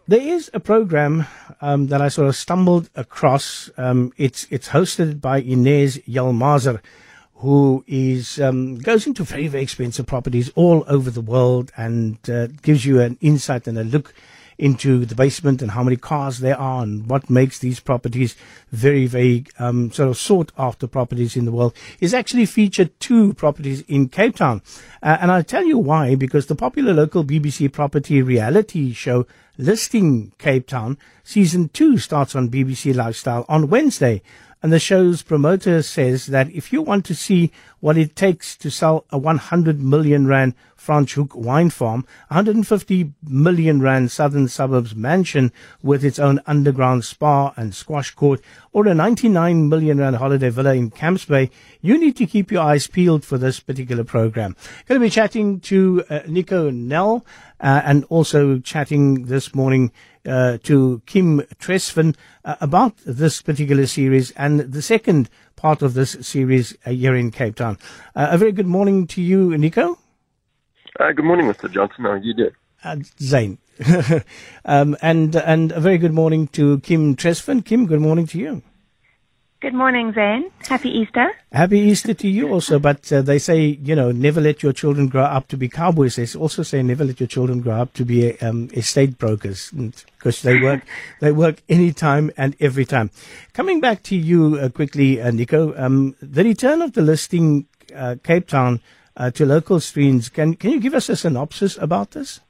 There is a program that I sort of stumbled across. It's hosted by Inez Yilmazer, who is goes into very, very expensive properties all over the world and gives you an insight and a look into the basement and how many cars there are and what makes these properties very, very sort of sought after properties in the world. Is actually featured two properties in Cape Town. And I'll tell you why, because the popular local BBC property reality show Listing Cape Town season 2 starts on BBC Lifestyle on Wednesday. And the show's promoter says that if you want to see what it takes to sell a 100 million rand Franschhoek wine farm, 150 million rand southern suburbs mansion with its own underground spa and squash court, or a 99 million rand holiday villa in Camps Bay, you need to keep your eyes peeled for this particular program. Going to be chatting to Nico Nel and also chatting this morning to Kim Tresven about this particular series and the second part of this series here in Cape Town. A very good morning to you, Nico. Good morning, Mr. Johnson. How are you doing? Zane. and a very good morning to Kim Tresven. Kim, good morning to you. Good morning, Zane. Happy Easter. Happy Easter to you also. But they say, never let your children grow up to be cowboys. They also say never let your children grow up to be estate brokers, because they work anytime and every time. Coming back to you quickly, Nico, the return of the Listing Cape Town to local screens. Can you give us a synopsis about this?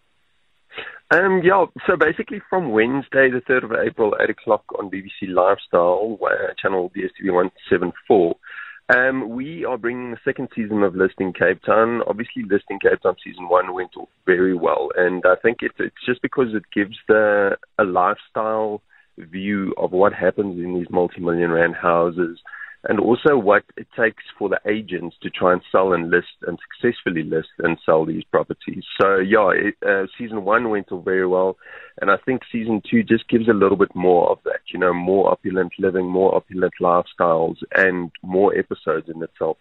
So basically from Wednesday, the 3rd of April, 8 o'clock on BBC Lifestyle, channel DSTV 174, we are bringing the second season of Listing Cape Town. Obviously, Listing Cape Town season 1 went off very well, and I think it's just because it gives a lifestyle view of what happens in these multi-million rand houses, and also what it takes for the agents to try and sell and list and successfully list and sell these properties. So, season 1 went off very well, and I think season 2 just gives a little bit more of that, more opulent living, more opulent lifestyles, and more episodes in itself.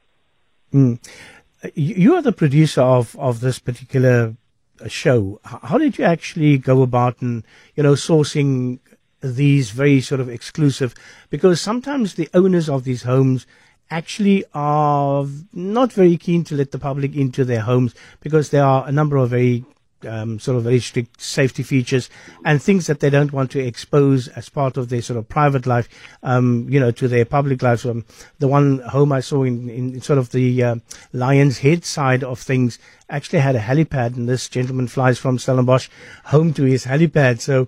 You are the producer of this particular show. How did you actually go about and, sourcing these very sort of exclusive, because sometimes the owners of these homes actually are not very keen to let the public into their homes because there are a number of very very strict safety features and things that they don't want to expose as part of their sort of private life, to their public life. The one home I saw in sort of the Lion's Head side of things actually had a helipad, and this gentleman flies from Stellenbosch home to his helipad. So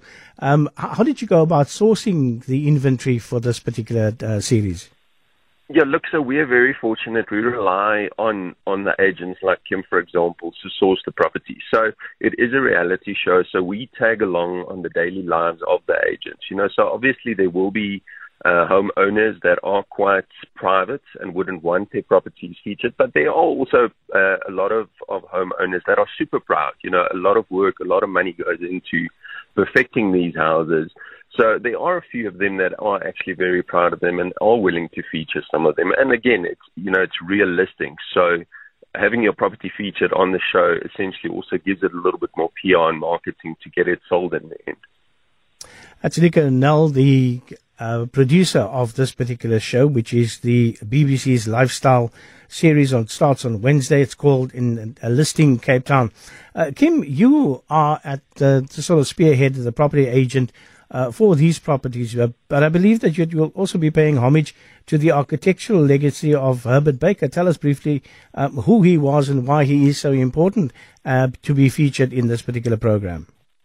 how did you go about sourcing the inventory for this particular series? Yeah, look, so we are very fortunate. We rely on the agents like Kim, for example, to source the property. So it is a reality show, so we tag along on the daily lives of the agents. So obviously there will be homeowners that are quite private and wouldn't want their properties featured, but there are also a lot of homeowners that are super proud. A lot of work, a lot of money goes into perfecting these houses. So there are a few of them that are actually very proud of them and are willing to feature some of them. And again, it's realistic. So having your property featured on the show essentially also gives it a little bit more PR and marketing to get it sold in the end. That's Nico Nel, the producer of this particular show, which is the BBC's lifestyle series. Starts on Wednesday. It's called in Listing Cape Town. Kim, you are at the sort of spearhead of the property agent for these properties, but I believe that you will also be paying homage to the architectural legacy of Herbert Baker. Tell us briefly who he was and why he is so important to be featured in this particular program.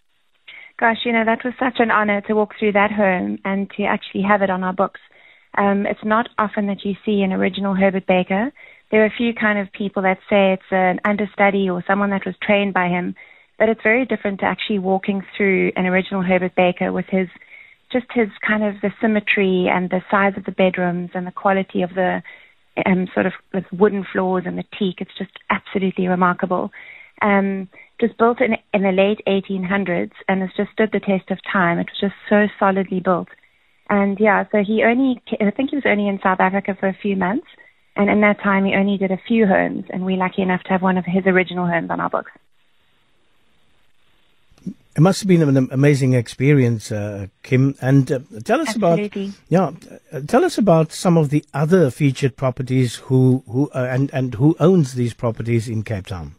Gosh, that was such an honor to walk through that home and to actually have it on our books. It's not often that you see an original Herbert Baker. There are a few kind of people that say it's an understudy or someone that was trained by him, but it's very different to actually walking through an original Herbert Baker with his kind of the symmetry and the size of the bedrooms and the quality of the sort of with wooden floors and the teak. It's just absolutely remarkable. It was built in the late 1800s and has just stood the test of time. It was just so solidly built. And so I think he was only in South Africa for a few months. And in that time, he only did a few homes, and we're lucky enough to have one of his original homes on our books. It must have been an amazing experience, Kim. And tell us Absolutely. tell us about some of the other featured properties and who owns these properties in Cape Town.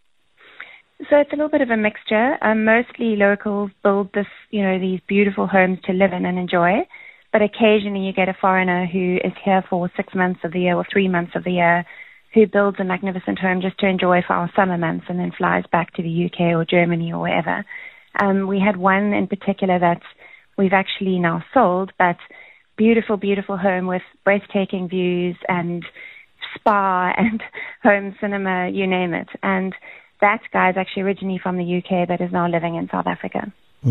So it's a little bit of a mixture. Mostly locals build these beautiful homes to live in and enjoy. But occasionally you get a foreigner who is here for 6 months of the year or 3 months of the year, who builds a magnificent home just to enjoy for our summer months and then flies back to the UK or Germany or wherever. We had one in particular that we've actually now sold, but beautiful, beautiful home with breathtaking views and spa and home cinema, you name it. And that guy is actually originally from the UK but is now living in South Africa.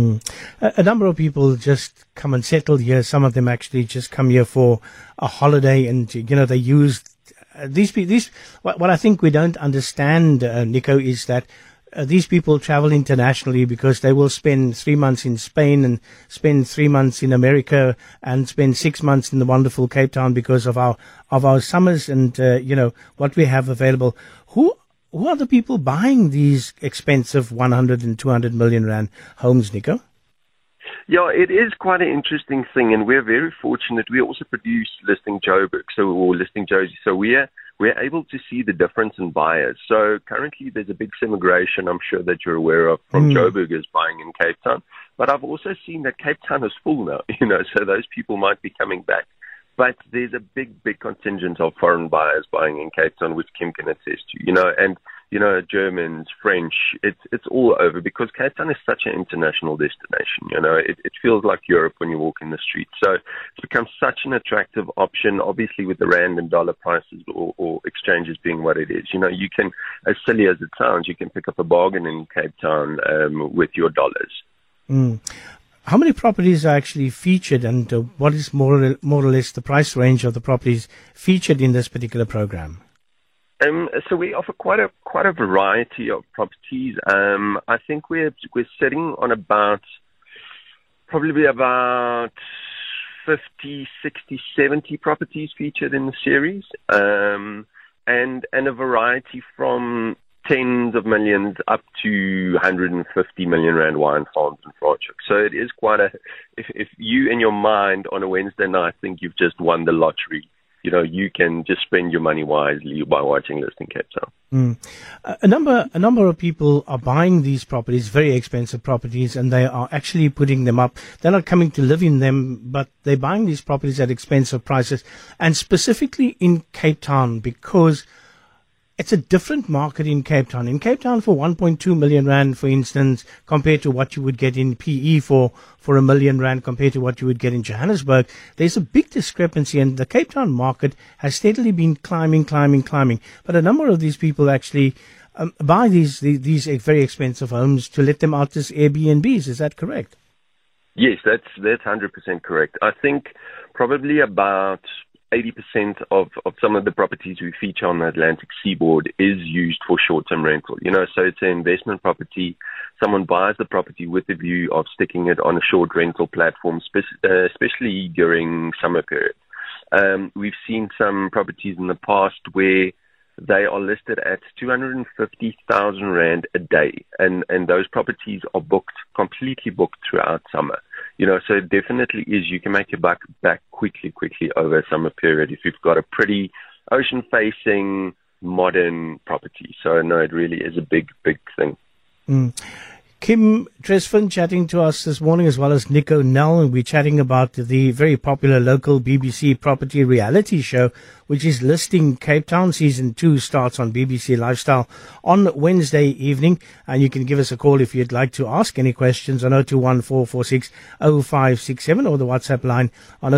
A number of people just come and settle here. Some of them actually just come here for a holiday, and they use these. What I think we don't understand, Nico, is that these people travel internationally because they will spend 3 months in Spain and spend 3 months in America and spend 6 months in the wonderful Cape Town because of our summers and what we have available. Who are the people buying these expensive 100 and 200 million rand homes, Nico? Yeah, it is quite an interesting thing, and we're very fortunate. We also produce Listing Joburg, or Listing Josie, so we're able to see the difference in buyers. So currently there's a big immigration, I'm sure that you're aware of, from Joburgers buying in Cape Town. But I've also seen that Cape Town is full now, so those people might be coming back. But there's a big, big contingent of foreign buyers buying in Cape Town, which Kim can attest to, and Germans, French, it's all over because Cape Town is such an international destination. It feels like Europe when you walk in the street. So it's become such an attractive option, obviously with the rand and dollar prices or exchanges being what it is. You can, as silly as it sounds, you can pick up a bargain in Cape Town with your dollars. How many properties are actually featured, and what is more or less the price range of the properties featured in this particular program? So we offer quite a variety of properties. I think we're sitting on probably about 50, 60, 70 properties featured in the series, and a variety from tens of millions up to 150 million rand wine farms in Franschhoek. So it is quite if you in your mind on a Wednesday night think you've just won the lottery, you can just spend your money wisely by watching Listing Cape Town. A number of people are buying these properties, very expensive properties, and they are actually putting them up. They're not coming to live in them, but they're buying these properties at expensive prices, and specifically in Cape Town because it's a different market in Cape Town. In Cape Town, for 1.2 million rand, for instance, compared to what you would get in PE for R1 million compared to what you would get in Johannesburg, there's a big discrepancy, and the Cape Town market has steadily been climbing. But a number of these people actually buy these very expensive homes to let them out as Airbnbs. Is that correct? Yes, that's 100% correct. I think probably about 80% of some of the properties we feature on the Atlantic seaboard is used for short-term rental. So it's an investment property. Someone buys the property with the view of sticking it on a short rental platform, especially during summer period. We've seen some properties in the past where they are listed at 250,000 rand a day, and those properties are completely booked throughout summer. So it definitely is. You can make your buck back quickly over a summer period if you've got a pretty ocean-facing, modern property. So no, it really is a big, big thing. Kim Tresfin chatting to us this morning, as well as Nico Nell, and we're chatting about the very popular local BBC property reality show, which is Listing Cape Town. Season 2 starts on BBC Lifestyle on Wednesday evening, and you can give us a call if you'd like to ask any questions on 0214460567 or the WhatsApp line on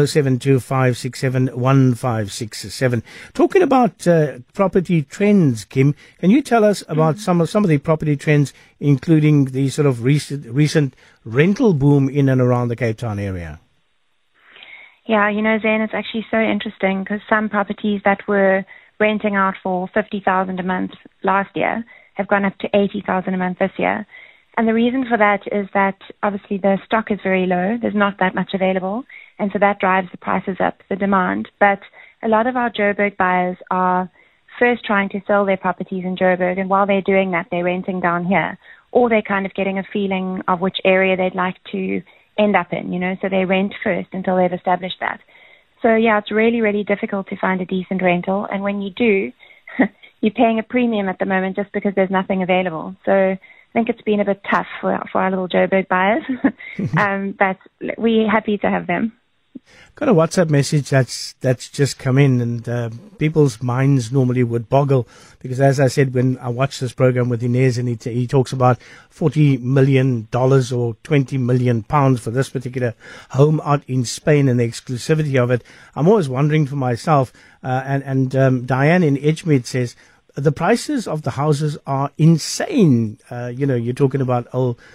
0725671567. Talking about property trends, Kim, can you tell us about some of the property trends, including the sort of recent rental boom in and around the Cape Town area? Yeah, Zane, it's actually so interesting because some properties that were renting out for 50,000 a month last year have gone up to 80,000 a month this year. And the reason for that is that obviously the stock is very low. There's not that much available. And so that drives the prices up, the demand. But a lot of our Joburg buyers are first trying to sell their properties in Joburg. And while they're doing that, they're renting down here. or they're kind of getting a feeling of which area they'd like to end up in, so they rent first until they've established that. So yeah, it's really, really difficult to find a decent rental. And when you do, you're paying a premium at the moment just because there's nothing available. So I think it's been a bit tough for our little Joburg buyers, but we're happy to have them. Got a WhatsApp message that's just come in, and people's minds normally would boggle because, as I said, when I watched this program with Inez, and he talks about $40 million or 20 million pounds for this particular home out in Spain and the exclusivity of it. I'm always wondering for myself, and Diane in Edgemead says, the prices of the houses are insane. You're talking about,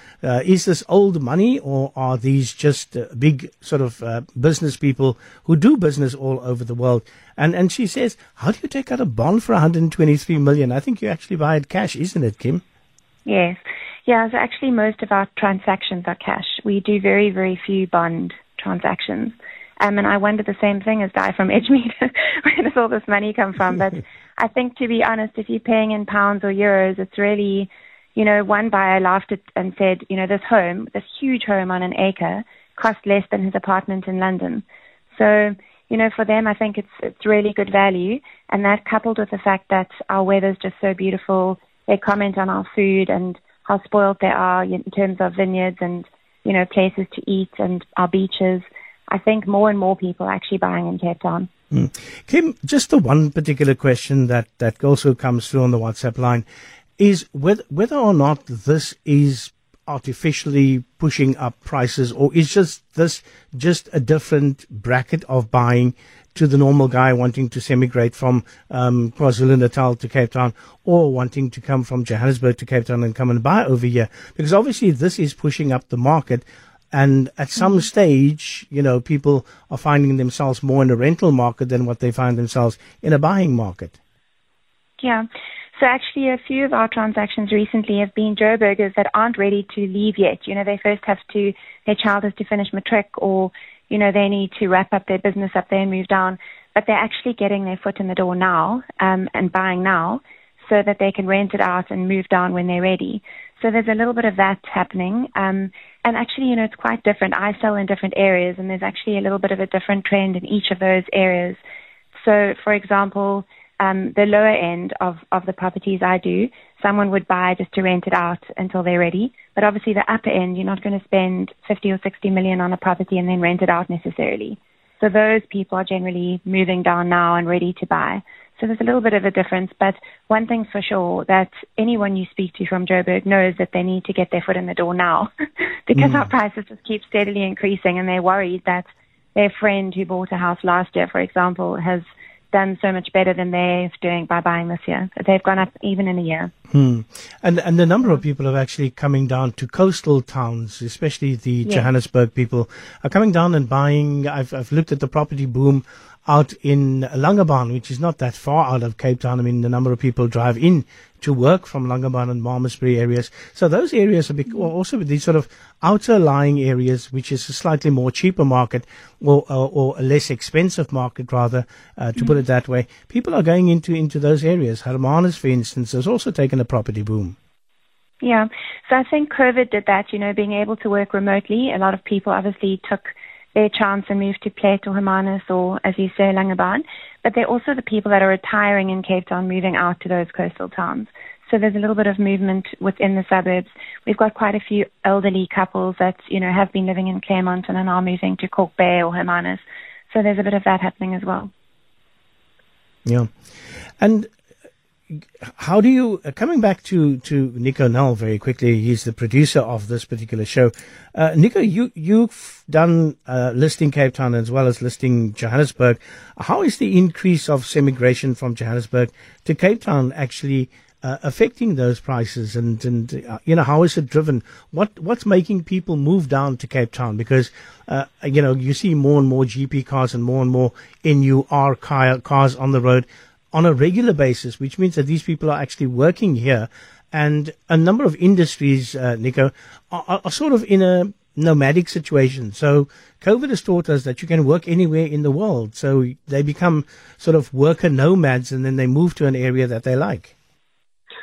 is this old money, or are these just big sort of business people who do business all over the world? And she says, how do you take out a bond for 123 million? I think you actually buy it cash, isn't it, Kim? Yes. Yeah, so actually most of our transactions are cash. We do very, very few bond transactions. And I wonder the same thing as Di from Edgemead. Where does all this money come from? But I think, to be honest, if you're paying in pounds or euros, it's really, one buyer laughed at and said, this huge home on an acre cost less than his apartment in London. So, for them, I think it's really good value. And that, coupled with the fact that our weather's just so beautiful, they comment on our food and how spoiled they are in terms of vineyards and, places to eat and our beaches. I think more and more people are actually buying in Cape Town. Kim, just the one particular question that also comes through on the WhatsApp line is whether or not this is artificially pushing up prices, or is this just a different bracket of buying to the normal guy wanting to emigrate from KwaZulu-Natal to Cape Town, or wanting to come from Johannesburg to Cape Town and come and buy over here? Because obviously this is pushing up the market. And at some stage, people are finding themselves more in a rental market than what they find themselves in a buying market. Yeah. So actually a few of our transactions recently have been Joburgers that aren't ready to leave yet. They first their child has to finish matric, or, they need to wrap up their business up there and move down. But they're actually getting their foot in the door now, and buying now, so that they can rent it out and move down when they're ready. So there's a little bit of that happening. And actually, it's quite different. I sell in different areas, and there's actually a little bit of a different trend in each of those areas. So, for example, the lower end of the properties I do, someone would buy just to rent it out until they're ready. But obviously the upper end, you're not going to spend 50 or 60 million on a property and then rent it out necessarily. So those people are generally moving down now and ready to buy. So there's a little bit of a difference, but one thing's for sure, that anyone you speak to from Joburg knows that they need to get their foot in the door now because our prices just keep steadily increasing, and they're worried that their friend who bought a house last year, for example, has done so much better than they're doing by buying this year. They've gone up even in a year. And the number of people are actually coming down to coastal towns, especially the Johannesburg people, are coming down and buying. I've looked at the property boom out in Langebaan, which is not that far out of Cape Town. I mean, the number of people drive in to work from Langebaan and Malmesbury areas. So those areas are also these sort of outer lying areas, which is a slightly more cheaper market, or a less expensive market, rather, to put it that way. People are going into those areas. Hermanus, for instance, has also taken a property boom. Yeah. So I think COVID did that, being able to work remotely. A lot of people obviously took their chance and moved to Plett or Hermanus, or, as you say, Langebaan. But they're also the people that are retiring in Cape Town, moving out to those coastal towns. So there's a little bit of movement within the suburbs. We've got quite a few elderly couples that, have been living in Claremont and are now moving to Kalk Bay or Hermanus. So there's a bit of that happening as well. Yeah. And how do you, coming back to Nico Null very quickly, he's the producer of this particular show. Nico, you've done listing Cape Town as well as listing Johannesburg. How is the increase of immigration from Johannesburg to Cape Town actually affecting those prices? And how is it driven? What's making people move down to Cape Town? Because, you see more and more GP cars and more NUR cars on the road on a regular basis, which means that these people are actually working here. And a number of industries, Nico, are sort of in a nomadic situation. So COVID has taught us that you can work anywhere in the world. So they become sort of worker nomads, and then they move to an area that they like.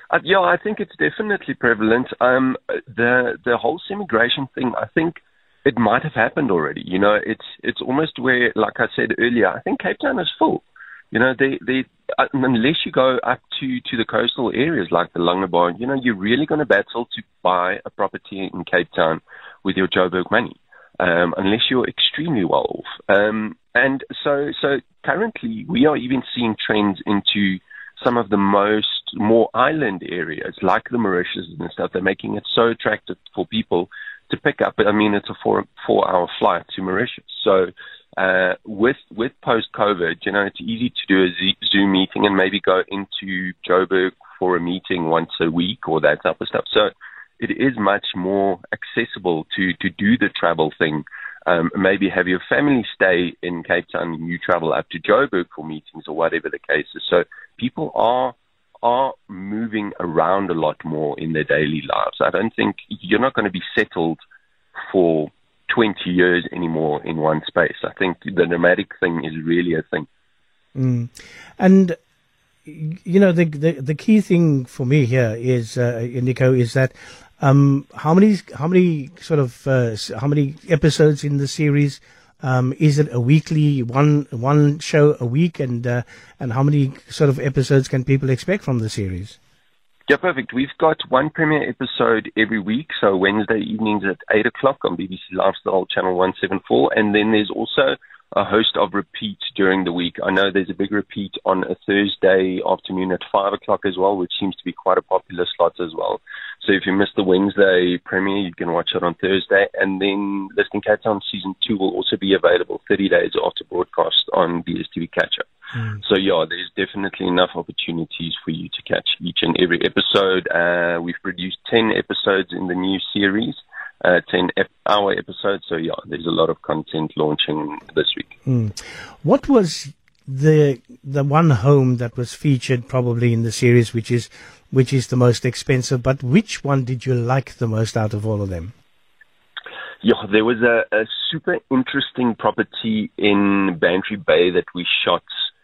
Yeah, I think it's definitely prevalent. The whole immigration thing, I think it might have happened already. You know, it's almost where, like I said earlier, I think Cape Town is full. You know, unless you go up to the coastal areas like the Langebaar, you know, you're really going to battle to buy a property in Cape Town with your Joburg money, unless you're extremely well off. And so currently we are even seeing trends into some of the more island areas like the Mauritius and stuff. They're making it so attractive for people to pick up. I mean, it's a 4-hour flight to Mauritius. So with post-COVID, you know, it's easy to do a Zoom meeting and maybe go into Joburg for a meeting once a week or that type of stuff. So it is much more accessible to do the travel thing. Maybe have your family stay in Cape Town and you travel up to Joburg for meetings or whatever the case is. So people are moving around a lot more in their daily lives. I don't think you're not going to be settled for 20 years anymore in one space. I think the nomadic thing is really a thing. And you know, the key thing for me here is Nico, is that how many episodes in the series? Is it a weekly one show a week, and how many sort of episodes can people expect from the series? Yeah, perfect. We've got one premiere episode every week, so Wednesday evenings at 8 o'clock on BBC Lifestyle Channel 174, and then there's also a host of repeats during the week. I know there's a big repeat on a Thursday afternoon at 5 o'clock as well, which seems to be quite a popular slot as well. So if you missed the Wednesday premiere, you can watch it on Thursday. And then Listing Cape Town Season 2 will also be available 30 days after broadcast on DSTV Catch-Up. So yeah, there's definitely enough opportunities for you to catch each and every episode. We've produced 10 episodes in the new series, 10-hour episodes. So yeah, there's a lot of content launching this week. What was the one home that was featured probably in the series, which is the most expensive, but which one did you like the most out of all of them? Yeah, there was a super interesting property in Bantry Bay that we shot.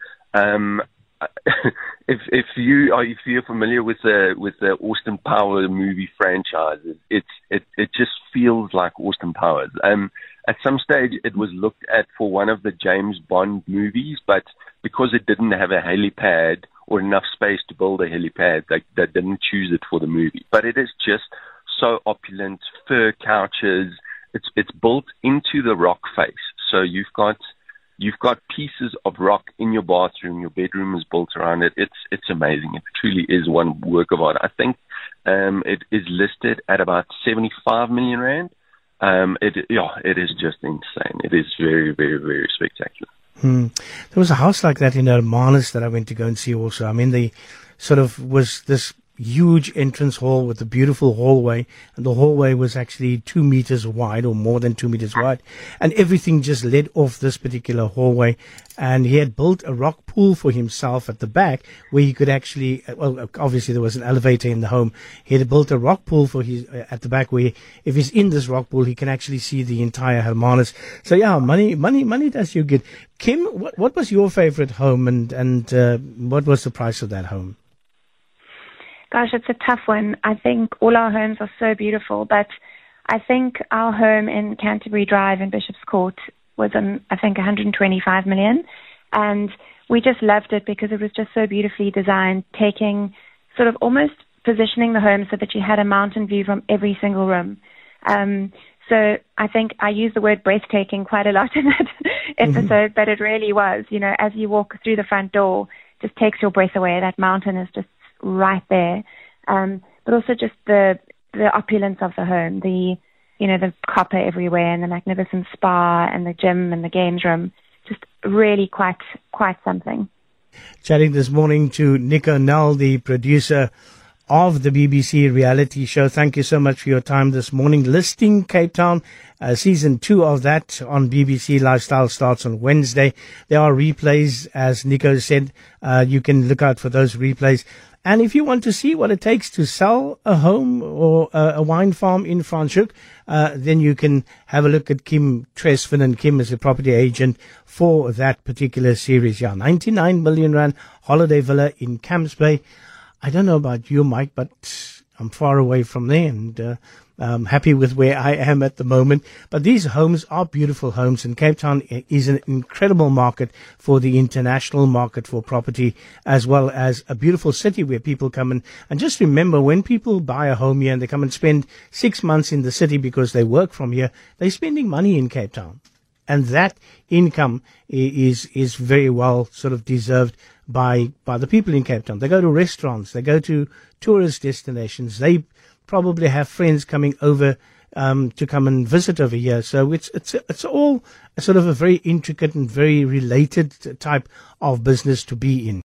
If you're familiar with the Austin Powers movie franchise, it just feels like Austin Powers. At some stage, it was looked at for one of the James Bond movies, but because it didn't have a helipad or enough space to build a helipad, they didn't choose it for the movie. But it is just so opulent, fur couches. It's built into the rock face, so you've got pieces of rock in your bathroom. Your bedroom is built around it. It's amazing. It truly is one work of art. I think it is listed at about 75 million rand. It is just insane. It is very, very, very spectacular. There was a house like that in Hermanus that I went to go and see also. I mean, the sort of was this huge entrance hall with a beautiful hallway, and the hallway was actually 2 meters wide or more than 2 meters wide, and everything just led off this particular hallway. And he had built a rock pool for himself at the back where he could actually, well, obviously there was an elevator in the home. He had built a rock pool for his at the back where if he's in this rock pool, he can actually see the entire Hermanus. So yeah, money does you good. Kim, what was your favorite home, and what was the price of that home? Gosh, it's a tough one. I think all our homes are so beautiful, but I think our home in Canterbury Drive in Bishop's Court was I think 125 million. And we just loved it because it was just so beautifully designed, taking sort of almost positioning the home so that you had a mountain view from every single room. So I think I use the word breathtaking quite a lot in that episode, but it really was, you know, as you walk through the front door, just takes your breath away. That mountain is just right there, but also just the opulence of the home, the copper everywhere, and the magnificent spa and the gym and the games room, just really quite something. Chatting this morning to Nico Nel, the producer of the BBC reality show. Thank you so much for your time this morning. Listing Cape Town, season 2 of that on BBC Lifestyle starts on Wednesday. There are replays, as Nico said. You can look out for those replays. And if you want to see what it takes to sell a home or a wine farm in Franschhoek, then you can have a look at Kim Tresvin, and Kim is a property agent for that particular series. Yeah, 99 million rand holiday villa in Camps Bay. I don't know about you, Mike, but I'm far away from there, and I'm happy with where I am at the moment. But these homes are beautiful homes, and Cape Town is an incredible market for the international market for property, as well as a beautiful city where people come in. And just remember, when people buy a home here and they come and spend 6 months in the city because they work from here, they're spending money in Cape Town. And that income is very well sort of deserved by the people in Cape Town. They go to restaurants, they go to tourist destinations, they probably have friends coming over to come and visit over here. So it's all a sort of a very intricate and very related type of business to be in.